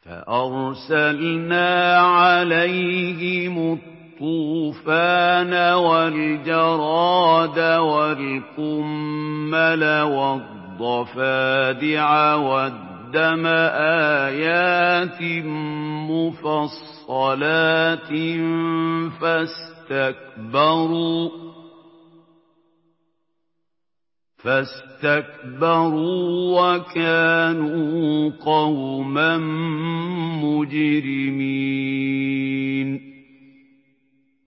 فأرسلنا عليهم الطوفان والجراد والقمل والضفادع والدم آيات مفصلات فاستكبروا وكانوا قوما مجرمين